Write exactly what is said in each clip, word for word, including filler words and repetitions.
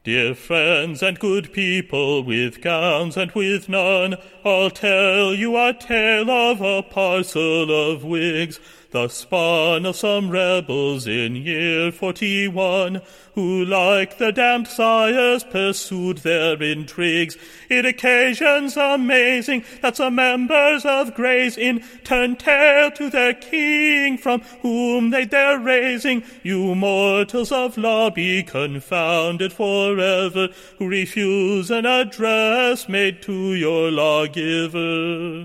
Dear friends and good people, with gowns and with none, I'll tell you a tale of a parcel of Whigs, the spawn of some rebels in year forty-one, who like their damned sires pursued their intrigues. It occasions amazing that some members of Gray's Inn turn tail to their king, from whom they dare raising. You mortals of law be confounded forever, who refuse an address made to your lawgiver.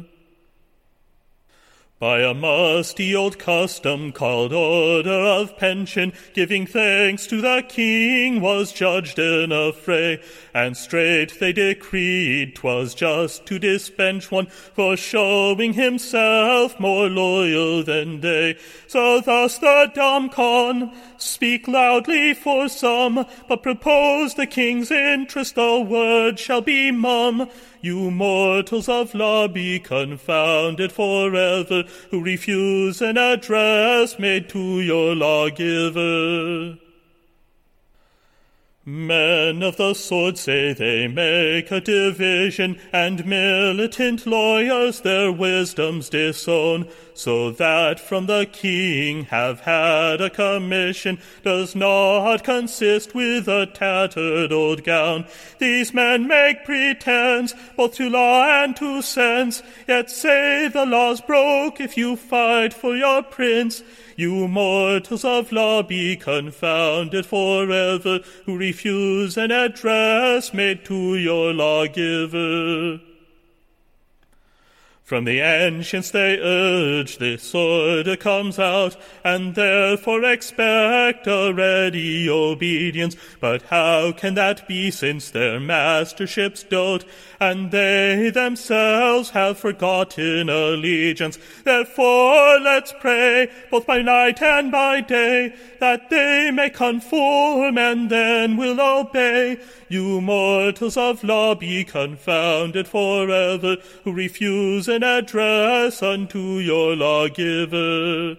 By a musty old custom called order of pension, giving thanks to the king was judged in a fray, and straight they decreed 'twas just to dispense one for showing himself more loyal than they. So thus the dumb con speak loudly for some, but propose the king's interest the word shall be mum. You mortals of law be confounded forever, who refuse an address made to your lawgiver. Men of the sword say they make a division, and militant lawyers their wisdoms disown, so that from the king have had a commission does not consist with a tattered old gown. These men make pretence both to law and to sense, yet say the law's broke if you fight for your prince. You mortals of law be confounded forever, who refuse an address made to your lawgiver. From the ancients they urge this order comes out, and therefore expect a ready obedience. But how can that be, since their masterships dote, and they themselves have forgotten allegiance? Therefore let's pray, both by night and by day, that they may conform, and then will obey. You mortals of law be confounded forever, who refuse an address unto your lawgiver.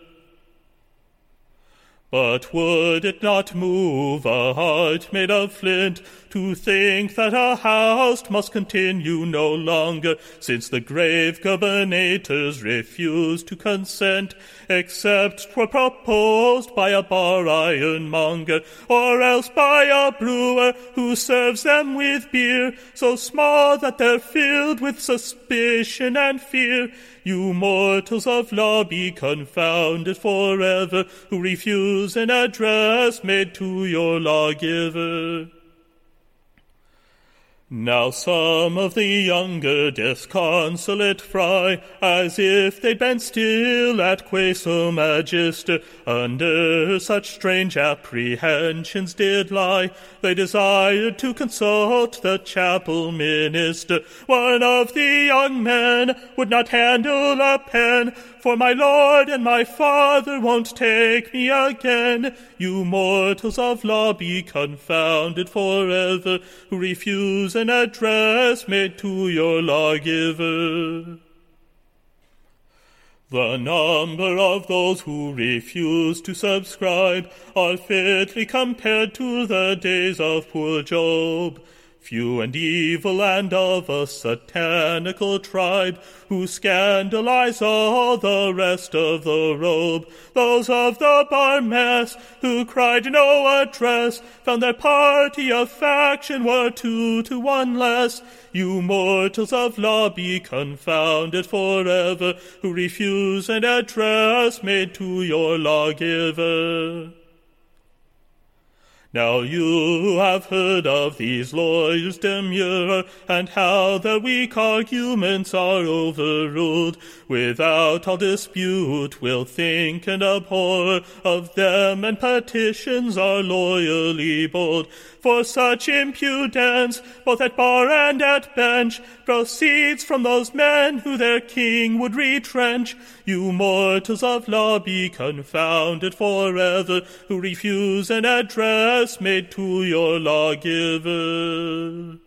But would it not move a heart made of flint to think that a house must continue no longer, since the grave gubernators refuse to consent, except 'twere proposed by a bar ironmonger, or else by a brewer who serves them with beer, so small that they're filled with suspicion and fear. You mortals of law be confounded forever, who refuse an address made to your lawgiver. Now some of the younger disconsolate fry, as if they'd been still at Quaesum Magister, under such strange apprehensions did lie, they desired to consult the chapel minister. One of the young men would not handle a pen, for my lord and my father won't take me again. You mortals of law be confounded forever, who refuse an address made to your lawgiver. The number of those who refuse to subscribe are fitly compared to the days of poor Job, few and evil and of a satanical tribe, who scandalize all the rest of the robe. Those of the bar mess who cried no address found their party of faction were two to one less. You mortals of law be confounded forever, who refuse an address made to your lawgiver. Now you have heard of these lawyers demure, and how their weak arguments are overruled. Without all dispute we'll think and abhor of them, and petitions are loyally bold. For such impudence, both at bar and at bench, proceeds from those men who their king would retrench. You mortals of law be confounded forever, who refuse an address made to your lawgiver.